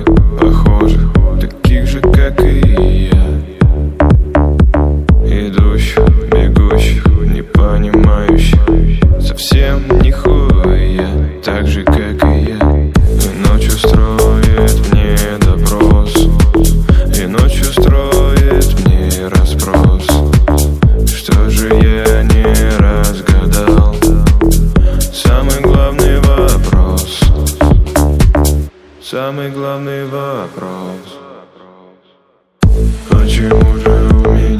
похожих, таких же, как и я. Идущих, бегущих, не понимающих совсем нихуя, так же, как и я. И ночью строит мне допрос, и ночью строит мне расспрос. Что же я не разгадал? Самый главный вопрос. Самый главный вопрос. Почему же у меня